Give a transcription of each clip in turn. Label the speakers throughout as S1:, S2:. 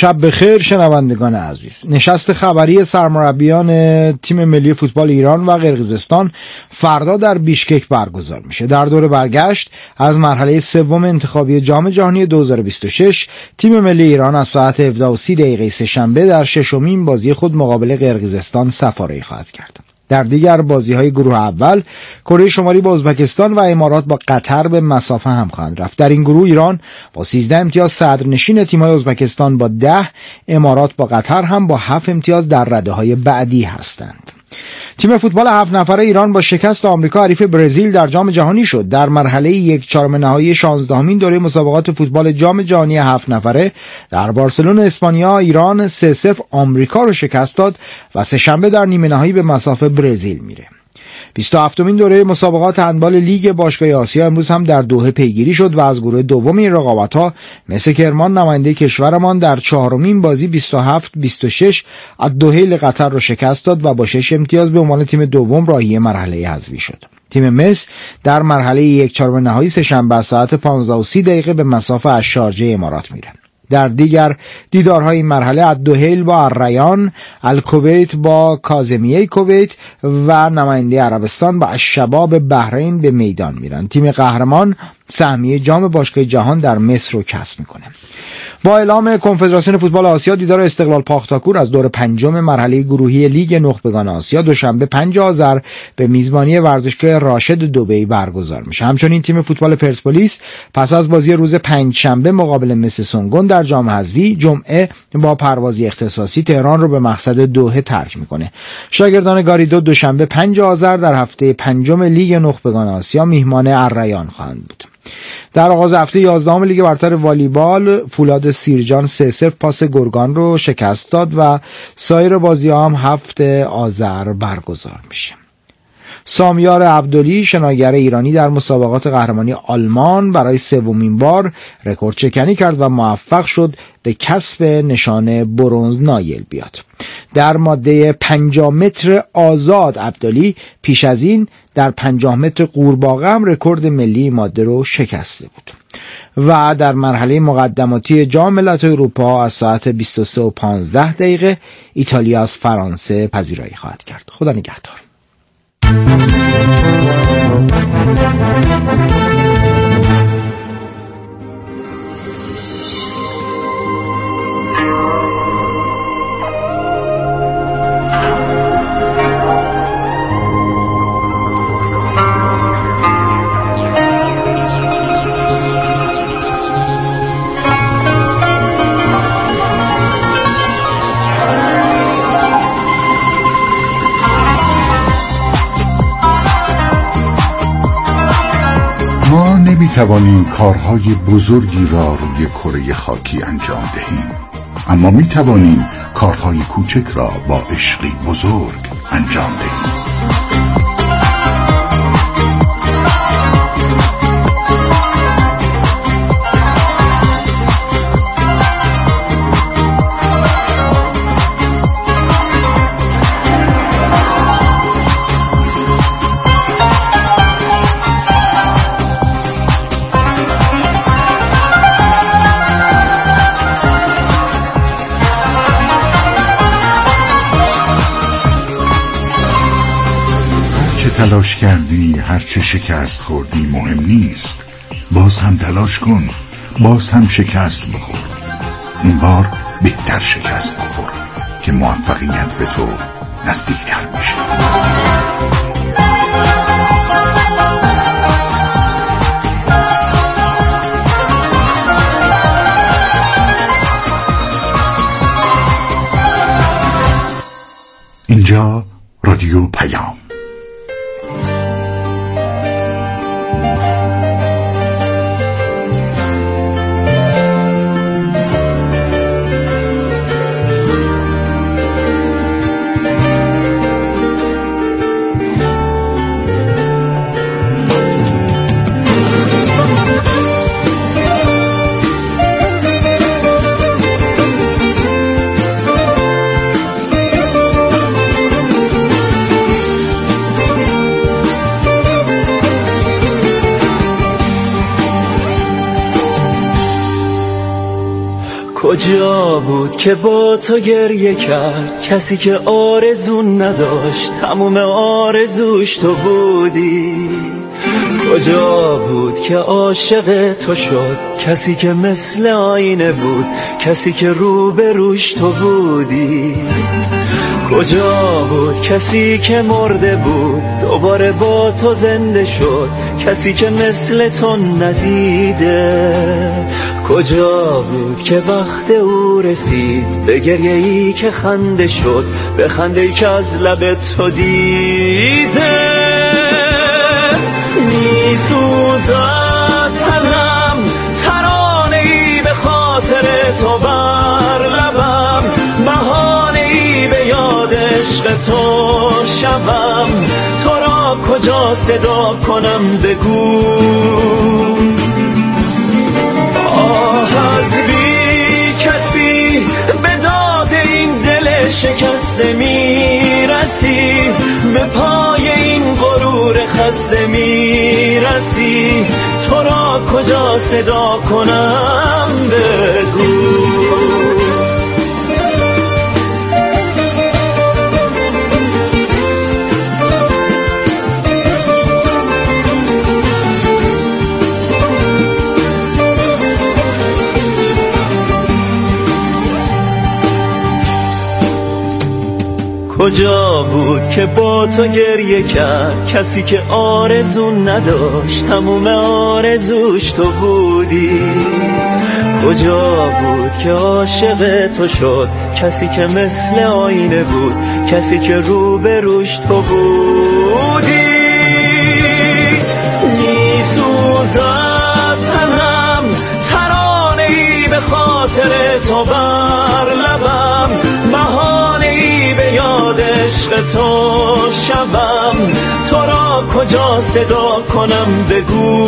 S1: شب بخیر شنوندگان عزیز. نشست خبری سرمربیان تیم ملی فوتبال ایران و قرقیزستان فردا در بیشکک برگزار میشه. در دور برگشت از مرحله سوم انتخابی جام جهانی 2026 تیم ملی ایران از ساعت 17:30 سه‌شنبه در ششمین بازی خود مقابل قرقیزستان سفاره‌ای خواهد کرد. در دیگر بازی‌های گروه اول کره شمالی با ازبکستان و امارات با قطر به مسافه هم خواهند رفت. در این گروه ایران با 13 امتیاز صدرنشین، تیم‌های ازبکستان با 10، امارات با قطر هم با 7 امتیاز در رده‌های بعدی هستند. تیم فوتبال 7 نفره ایران با شکست آمریکا حریف برزیل در جام جهانی شد. در مرحله 1/4 نهایی 16مین دوره مسابقات فوتبال جام جهانی 7 نفره در بارسلون اسپانیا ایران 3-0 آمریکا رو شکست داد و سه‌شنبه در نیمه نهایی به مسافه برزیل میره. 27مین دوره مسابقات هندبال لیگ باشگاه آسیا امروز هم در دوحه پیگیری شد و از گروه دوم این رقابت‌ها مثل کرمان نماینده کشورمان در 4مین بازی 27-26 از دوحه قطر رو شکست داد و با 6 امتیاز به عنوان تیم دوم راهی مرحله حذفی شد. تیم مصر در مرحله 1/4 نهایی سه‌شنبه ساعت 15:30 به مسافه از شارجه امارات میره. در دیگر دیدارهای این مرحله الدوحیل با الریان، الکویت با کاظمیه کویت و نماینده عربستان با الشباب بحرین به میدان میرن. تیم قهرمان سهمیه جام باشگاه جهان در مصر رو کسب میکنه. با اعلام کنفدراسیون فوتبال آسیا دیدار استقلال پاختاکور از دور پنجم مرحله گروهی لیگ نخبگان آسیا دوشنبه 5 آذر به میزبانی ورزشگاه راشد دبی برگزار میشه. همچنین تیم فوتبال پرسپولیس پس از بازی روز پنجشنبه مقابل مس سونگون در جام حذفی جمعه با پروازی اختصاصی تهران رو به مقصد دوحه ترک میکنه. شاگردان گاریدو دوشنبه 5 آذر در هفته پنجم لیگ نخبگان آسیا میهمان الریان خواهند بود. در آغاز هفته 11 لیگ برتر والیبال فولاد سیرجان 3-0 پاس گرگان رو شکست داد و سایر بازی‌ها هم 7 آذر برگزار میشه. سامیار عبدلی شناگر ایرانی در مسابقات قهرمانی آلمان برای سومین بار رکورد شکنی کرد و موفق شد به کسب نشان برنز نایل بیاد. در ماده 50 متر آزاد عبدلی پیش از این در 50 متر قورباغه هم رکورد ملی ماده رو شکسته بود. و در مرحله مقدماتی جام ملت‌های اروپا از ساعت 23:15 ایتالیا از فرانسه پذیرایی خواهد کرد. خدا نگهدار.
S2: نمی توانیم کارهای بزرگی را روی کره خاکی انجام دهیم، اما می توانیم کارهای کوچک را با عشقی بزرگ انجام دهیم. تلاش کردی، هرچه شکست خوردی مهم نیست. باز هم تلاش کن، باز هم شکست بخور. این بار بهتر شکست بخور که موفقیت به تو نزدیکتر میشه. اینجا رادیو پیام.
S3: کجا بود که با تو گریه کرد کسی که آرزو نداشت تموم آرزوش تو بودی؟ کجا بود که عاشق تو شد کسی که مثل آینه بود کسی که روبروش تو بودی؟ کجا بود کسی که مرده بود دوباره با تو زنده شد کسی که مثل تو ندیده؟ کجا بود که وقت او رسید به گریه ای که خنده شد به خنده ای که از لب تو دیده؟ می سوزد تنم ترانه ای به خاطر تو بر لبم بهانه ای به یاد عشق تو شبم تو را کجا صدا کنم بگو؟ آه از بی کسی به داد این دل شکسته می رسی به پای این غرور خسته می رسی تو را کجا صدا کنم بگو؟ کجا بود که با تو گریه کرد کسی که آرزو نداشت تموم آرزوش تو بودی؟ کجا بود که عاشق تو شد کسی که مثل آینه بود کسی که روبروش تو بودی؟ می سوزد تنم ترانه ای به خاطر تو بر لبم بهانه ای به یاد عشق تو شبم تو را کجا صدا کنم بگو؟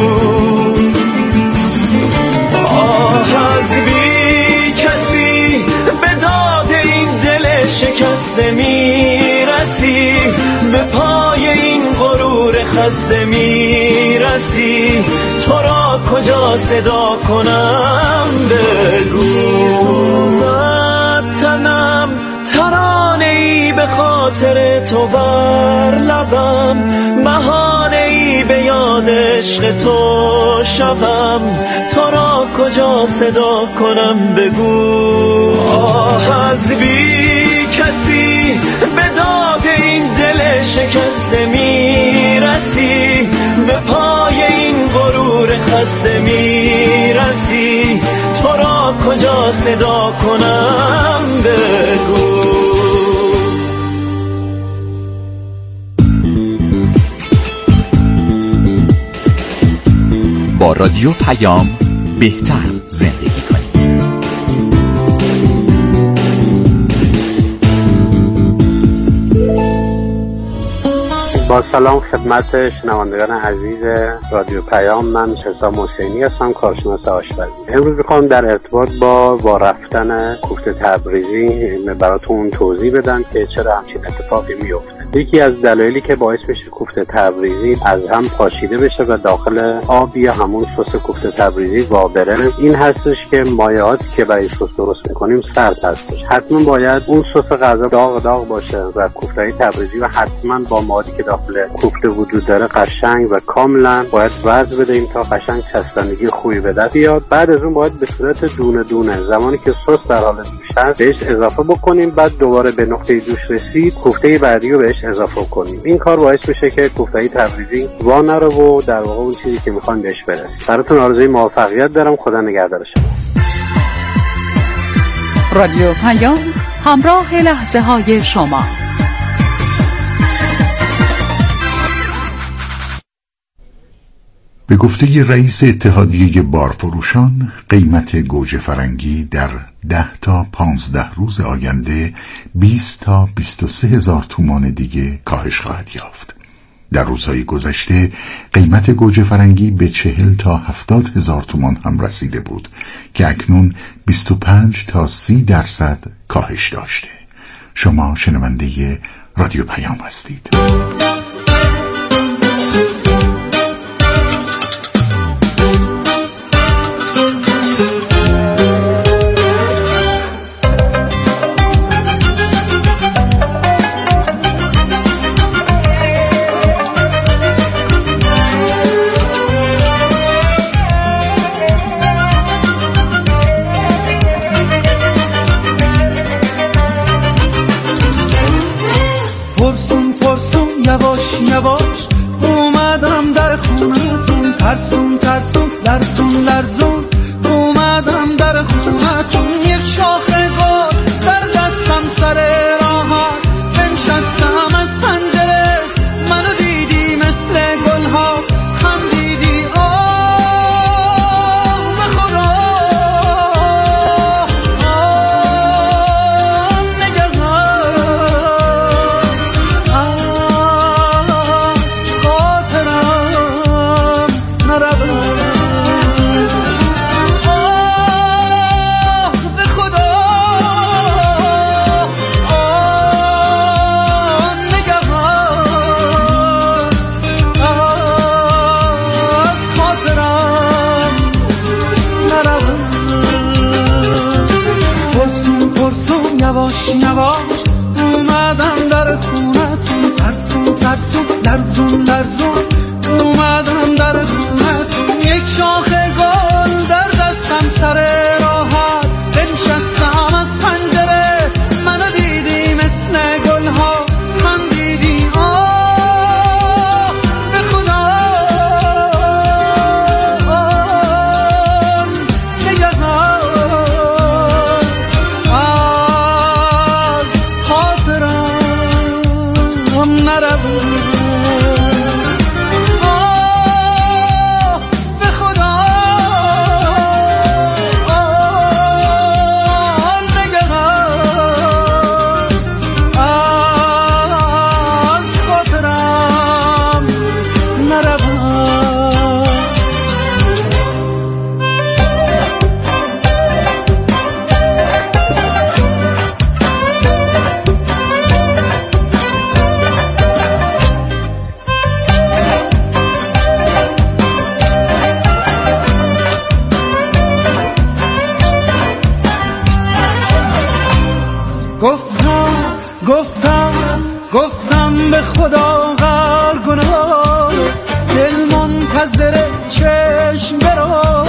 S3: آه از بی کسی به داد این دل شکسته می رسی به پای این غرور خسته می رسی تو را کجا صدا کنم بگو؟ سوزد تنم ترانه ای به خاطر تو بر لبم بهانه ای به یاد عشق تو شبم تو را کجا صدا کنم بگو؟ آه از بی کسی به داد این دل شکسته می رسی به پای این غرور خسته می رسی تو را کجا صدا کنم بگو؟
S4: با رادیو پیام بهتر زندگی کنید.
S5: با سلام خدمت شنوندگان عزیز رادیو پیام، من حسام حسینی هستم، کارشناس آشپزی. امروز میخوام در ارتباط با رفتن کوفته تبریزی براتون توضیح بدم که چرا همچین اتفاقی میفته. یکی از دلایلی که باعث میشه کوفته تبریزی از هم پاشیده بشه و داخل آب یا همون سس کوفته تبریزی وابره این هستش که مایعاتی که برای سس درست میکنیم سرد هستش. حتما باید اون سس غذا داغ باشه و کوفته تبریزی و حتما با موادی که داخل کوفته وجود داره قشنگ و کاملا باید وزن بدیم تا قشنگ چسبندگی خوبی به دست بیاد. بعد از اون باید به صورت دونه دونه زمانی که سس در حال جوش هست بهش اضافه بکنیم. بعد دوباره به نقطه جوش رسید کوفته بعدی رو بهش اضافه کنیم. این کار باعث میشه که کوفته تبریزی وا نره و در واقع اون چیزی که میخوایم بهش برسیم. براتون آرزوی موفقیت دارم. خدا نگهدار شما.
S6: رادیو پیام، همراه لحظه های شما.
S2: به گفته رئیس اتحادیه بارفروشان قیمت گوجه فرنگی در 10 تا 15 روز آینده 20 تا 23 هزار تومان دیگه کاهش خواهد یافت. در روزهای گذشته قیمت گوجه فرنگی به 40 تا 70 هزار تومان هم رسیده بود که اکنون 25 تا 30% کاهش داشته. شما شنونده رادیو پیام هستید.
S7: یواش یواش اومدم در خونتون، ترسون ترسون لرزون لرزون اومدم در خونتون. یک شاخه گل در دستم سر راحت بنشستم از پنجره، منو دیدی مثل گلها خندیدی. آه به خدا نگران از خاطرم نرود. یواش یواش اومدم در خونتون، ترسون ترسون لرزون لرزون اومدم در خونتون. یک شاخه گل در دستم سر راحت بنشستم از پنجره، منو دیدی مثل گلها خندیدی. آه به خدا نگران گفتم به خدا غرقنا، دل منتظر چشم برو.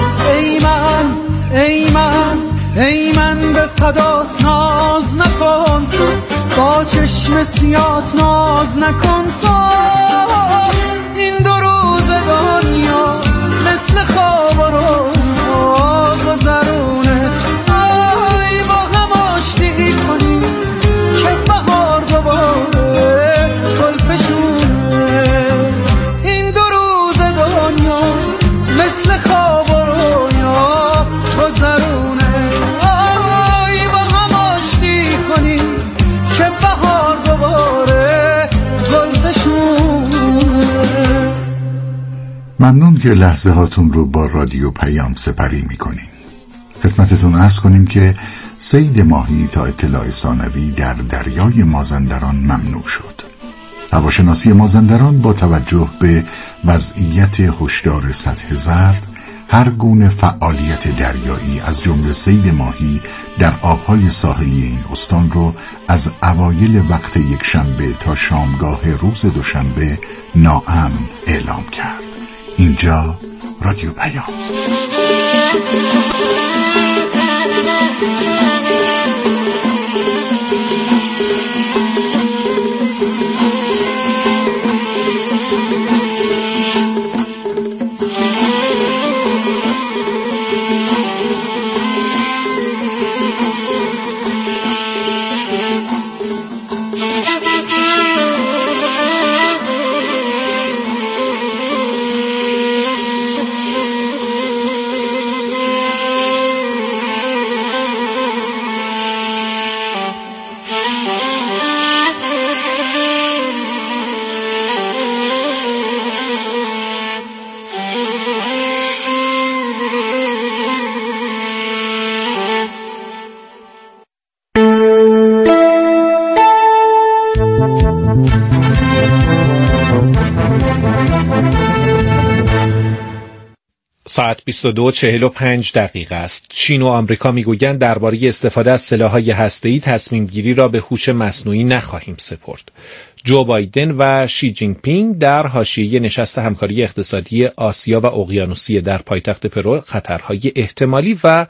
S7: ای من به فدات ناز نکن تو، با چشم سیات ناز نکن تو. این دو روز دنیا مثل خواب رو گذرونه، آی با هم آشتی کنی که بهار دوباره گل فشونه. این دو روز دنیا مثل خواب رویا گذرونه، آی با هم آشتی کنی که بهار دوباره گل فشونه.
S2: ممنون که لحظه هاتون رو با رادیو پیام سپری میکنیم. خدمتتون عرض کنیم که صید ماهی تا اطلاع ثانوی در دریای مازندران ممنوع شد. هواشناسی مازندران با توجه به وضعیت هشدار سطح زرد هر گونه فعالیت دریایی از جمله صید ماهی در آبهای ساحلی این استان رو از اوایل وقت یکشنبه تا شامگاه روز دوشنبه ناامن اعلام کرد. اینجا رادیو پیام.
S8: ساعت 22:45 است. چین و آمریکا میگویند درباره استفاده از سلاح‌های هسته‌ای تصمیم گیری را به هوش مصنوعی نخواهیم سپرد. جو بایدن و شی جینگ پینگ در حاشیه نشست همکاری اقتصادی آسیا و اقیانوسیه در پایتخت پرو خطرهای احتمالی و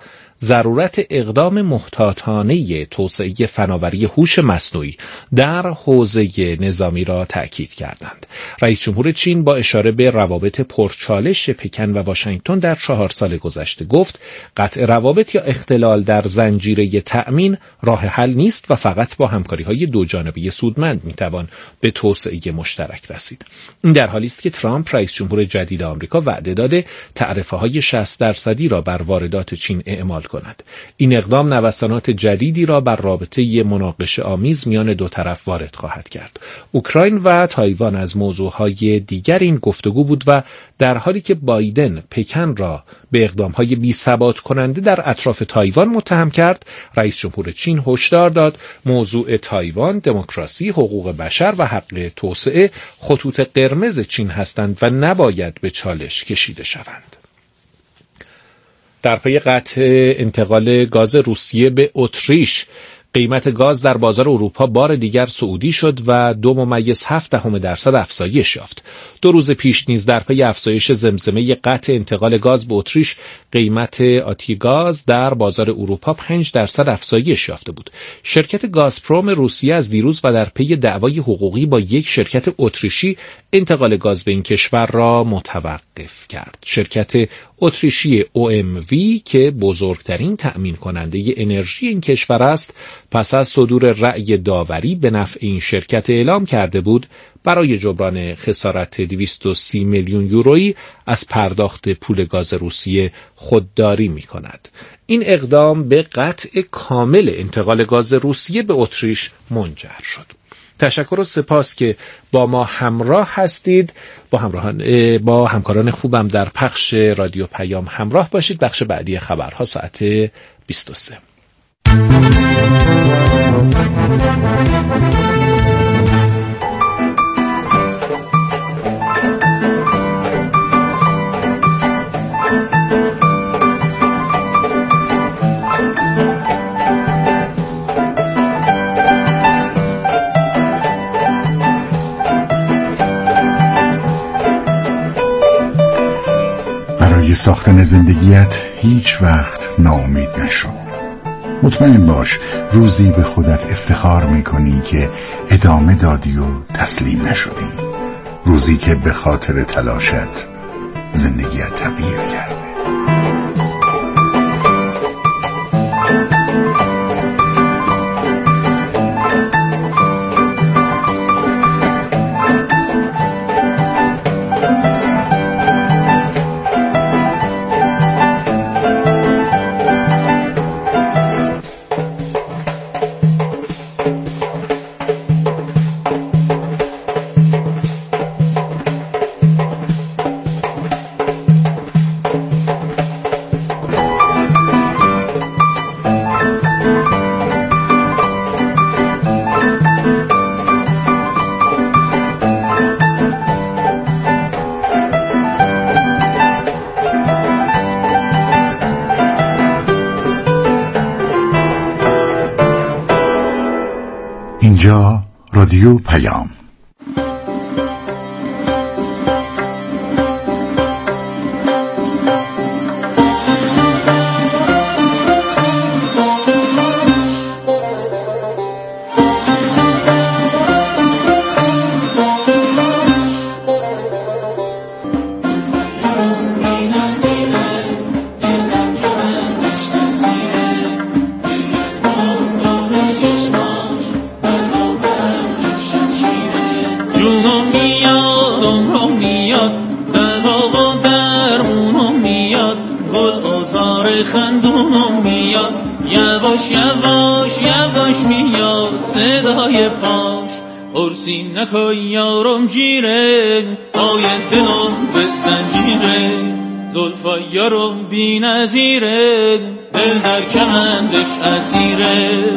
S8: ضرورت اقدام محتاطانه توسعه فناوری هوش مصنوعی در حوزه نظامی را تأکید کردند. رئیس جمهور چین با اشاره به روابط پرچالش پکن و واشنگتن در 4 سال گذشته گفت قطع روابط یا اختلال در زنجیره تأمین راه حل نیست و فقط با همکاری‌های دوجانبه سودمند میتوان به توسعه مشترک رسید. این در حالی است که ترامپ رئیس جمهور جدید آمریکا وعده داده تعرفه‌های 60% را بر واردات چین اعمال کند. این اقدام نوسانات جدیدی را بر رابطه مناقشه آمیز میان دو طرف وارد خواهد کرد. اوکراین و تایوان از موضوعهای دیگر این گفتگو بود و در حالی که بایدن پکن را به اقدامهای بی‌ثبات کننده در اطراف تایوان متهم کرد، رئیس جمهور چین هشدار داد موضوع تایوان، دموکراسی، حقوق بشر و حق توسعه خطوط قرمز چین هستند و نباید به چالش کشیده شوند. در پی قطع انتقال گاز روسیه به اتریش، قیمت گاز در بازار اروپا بار دیگر صعودی شد و 2.7% افزایش یافت. 2 روز پیش نیز در پی افزایش زمزمه قطع انتقال گاز به اتریش، قیمت آتی گاز در بازار اروپا 5% افزایش یافته بود. شرکت گازپروم روسیه از دیروز و در پی دعوای حقوقی با یک شرکت اتریشی انتقال گاز به این کشور را متوقف کرد. شرکت اتریشی OMV که بزرگترین تأمین کننده انرژی این کشور است، پس از صدور رأی داوری به نفع این شرکت اعلام کرده بود برای جبران خسارت 230 میلیون یورویی از پرداخت پول گاز روسیه خودداری می کند. این اقدام به قطع کامل انتقال گاز روسیه به اتریش منجر شد. تشکر و سپاس که با ما همراه هستید. با همکاران خوبم در پخش رادیو پیام همراه باشید. بخش بعدی خبرها ساعت 23.
S2: ساختن زندگیت هیچ وقت ناامید نشو. مطمئن باش روزی به خودت افتخار میکنی که ادامه دادی و تسلیم نشدی. روزی که به خاطر تلاشت زندگیت تغییر کرده. اینجا رادیو پیام.
S3: نکن یارم جیره پای دلم به زنجیره زلفای یارم بی نظیره دل در کمندش اسیره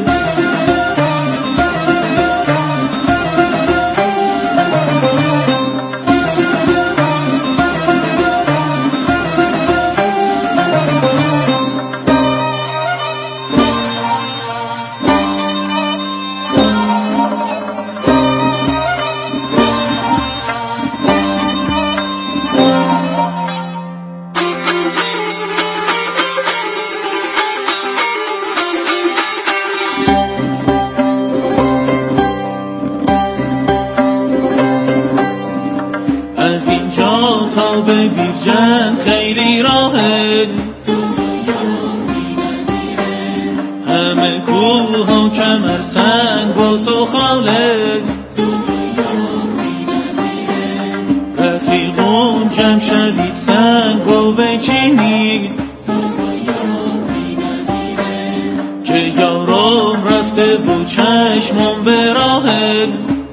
S3: به بیرجن خیلی راهه، همه کوه ها کمر سنگ و سخاله، رفیقون جمع شدید سنگ و بچینید که یارم رفته بود چشمم به راهه.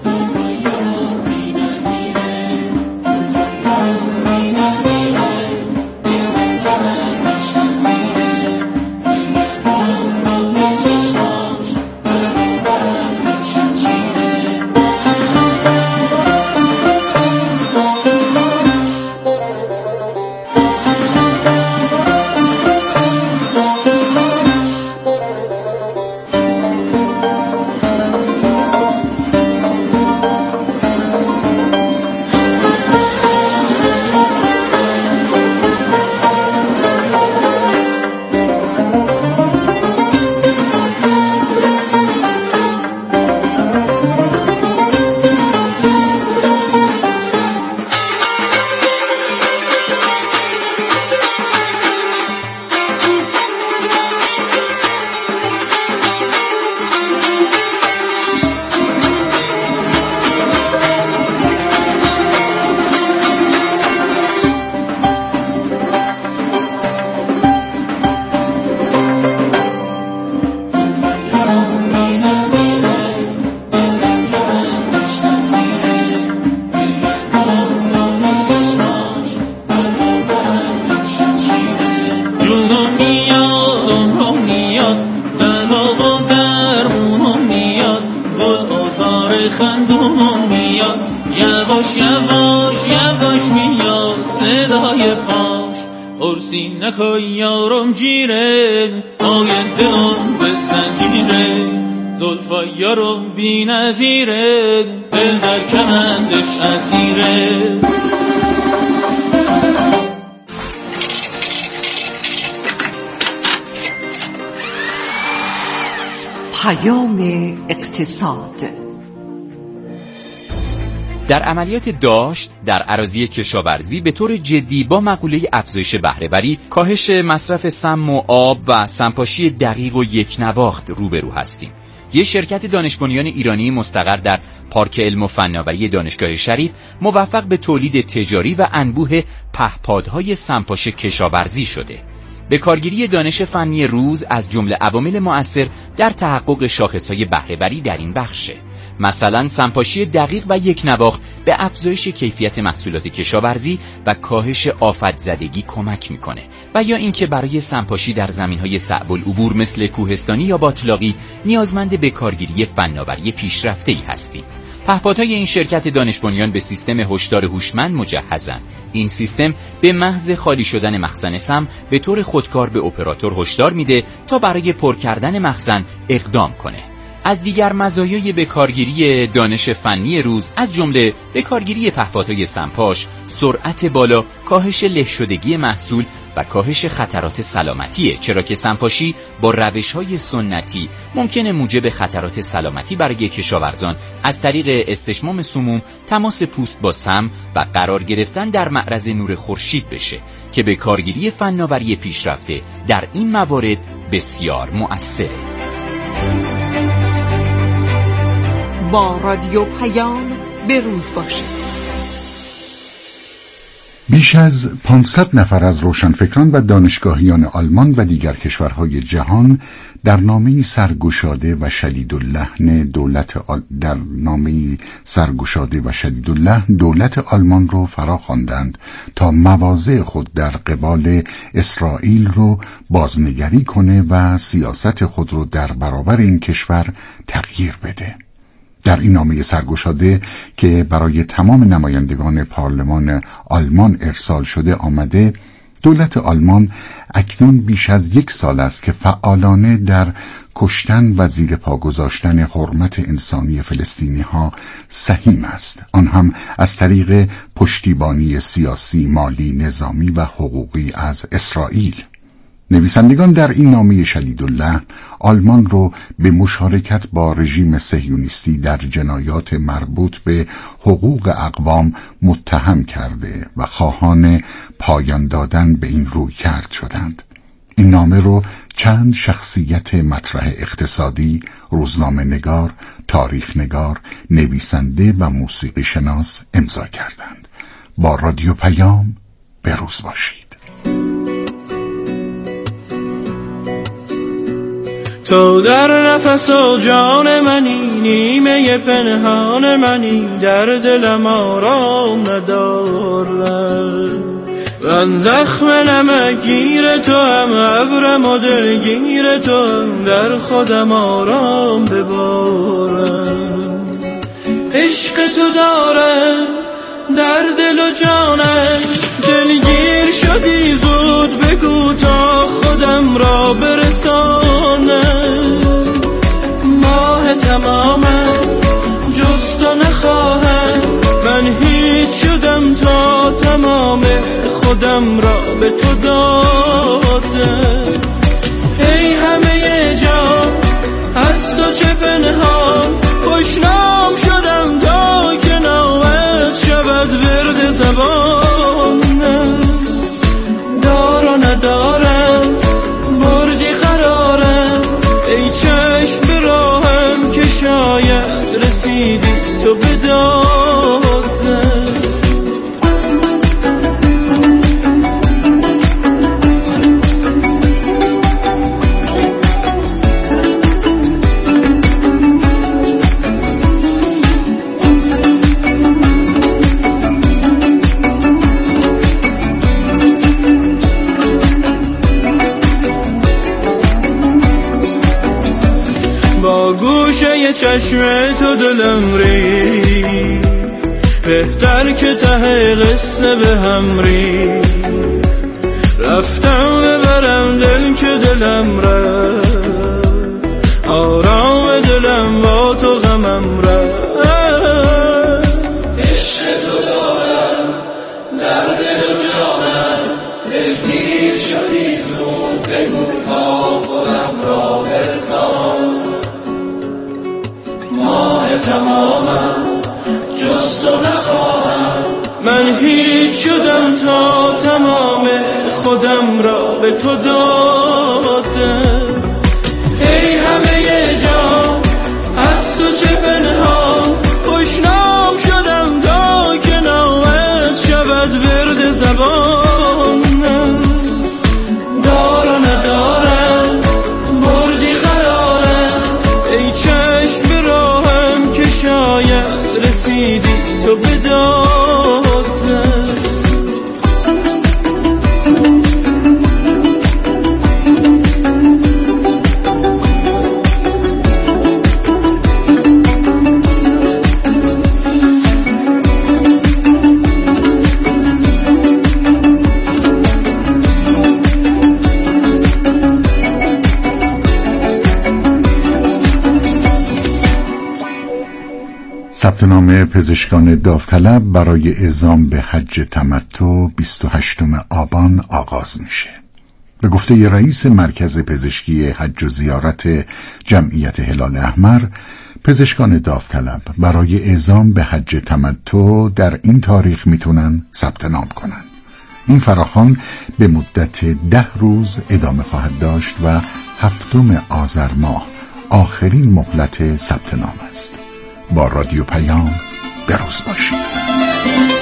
S3: یواش یواش یواش میاد صدای پاش، ارسی نکن یارم جیره، آینده ام به زنجیره، زلفای یارم بی نظیره، دل در کمندش اسیره.
S6: پیام اقتصاد.
S9: در عملیات داشت در اراضی کشاورزی به طور جدی با مقوله افزایش بهره‌وری، کاهش مصرف سم و آب و سمپاشی دقیق و یکنواخت روبرو هستیم. یک شرکت دانش بنیان ایرانی مستقر در پارک علم و فناوری دانشگاه شریف موفق به تولید تجاری و انبوه پهپادهای سمپاش کشاورزی شده. به کارگیری دانش فنی روز از جمله عوامل مؤثر در تحقق شاخصهای بهره‌وری در این بخشه. مثلا سمپاشی دقیق و یکنواخت به افزایش کیفیت محصولات کشاورزی و کاهش آفت زدگی کمک میکنه، و یا اینکه برای سمپاشی در زمینهای صعب العبور مثل کوهستانی یا باطلاقی نیازمند به کارگیری فناوری پیشرفته‌ای هستیم. پهپادهای این شرکت دانش بنیان به سیستم هشدار هوشمند مجهزند. این سیستم به محض خالی شدن مخزن سم به طور خودکار به اپراتور هشدار میده تا برای پر کردن مخزن اقدام کنه. از دیگر مزایای به کارگیری دانش فنی روز از جمله به کارگیری پهپادهای سمپاش، سرعت بالا، کاهش له شدگی محصول و کاهش خطرات سلامتیه، چرا که سمپاشی با روش‌های سنتی ممکنه موجب خطرات سلامتی برای کشاورزان از طریق استشمام سموم، تماس پوست با سم و قرار گرفتن در معرض نور خورشید بشه که به کارگیری فناوری پیشرفته در این موارد بسیار مؤثره.
S6: با رادیو پیام به روز باشید.
S2: بیش از 500 نفر از روشنفکران و دانشگاهیان آلمان و دیگر کشورهای جهان در نامه‌ای سرگشاده و شدیداللحن دولت آلمان رو فراخواندند تا مواضع خود در قبال اسرائیل رو بازنگری کنه و سیاست خود رو در برابر این کشور تغییر بده. در این نامه سرگشاده که برای تمام نمایندگان پارلمان آلمان ارسال شده آمده، دولت آلمان اکنون بیش از 1 سال است که فعالانه در کشتن و زیر پا گذاشتن حرمت انسانی فلسطینی ها سهیم است، آن هم از طریق پشتیبانی سیاسی، مالی، نظامی و حقوقی از اسرائیل. نویسندگان در این نامه شدیداللحن آلمان رو به مشارکت با رژیم صهیونیستی در جنایات مربوط به حقوق اقوام متهم کرده و خواهان پایان دادن به این رویکرد شدند. این نامه رو چند شخصیت مطرح اقتصادی، روزنامه نگار، تاریخ نگار، نویسنده و موسیقی شناس امضا کردند. با رادیو پیام به روز باشید.
S7: تو در نفس و جان منی، نیمه پنهان منی، در دلم آرام ندارم. من زخم نمکگیر تو هم، ابرم و دلگیر تو هم، در خودم آرام ببارم. عشق تو دارم در دل و جانم، دلگیر شدی زود بگو تا خودم را برسانم. ماه تمامم جز تو نخواهم، من هیچ شدم تا تمام خودم را به تو دادم. ای همه جان از تو چه پنهان، خوشنام شدم تا که نامت شود ورد زبانم. دار و ندارم بردی قرارم، ای چشم به راهم که شاید رسیدی تو به دادم. با گوشه چشم تو دلم ری، بهتر که ته قصه به هم ری. رفتم ببرم دل که دلم رفت، آرام دلم با تو غمم رفت. عشق تو دارم در دل و جانم، دلگیر شدی زود بگو تا خودم را برسان. ماه تمامم جز تو نخواهم، من هیچ شدم تا تمام خودم را به تو دادم. ای همه جان از تو چه پنهان، خوشنام شدم تا که نامت شود ورد زبانم. دار و ندارم بردی قرارم، ای چشم به راهم که شاید رسیدی تو به دادم.
S2: ثبت نام پزشکان داوطلب برای اعزام به حج تمتع 28 آبان آغاز میشه. به گفته رئیس مرکز پزشکی حج و زیارت جمعیت هلال احمر، پزشکان داوطلب برای اعزام به حج تمتع در این تاریخ میتونن ثبت نام کنن. این فراخوان به مدت 10 روز ادامه خواهد داشت و 7 آذر ماه آخرین مهلت ثبت نام است. با رادیو پیام به روز باشید.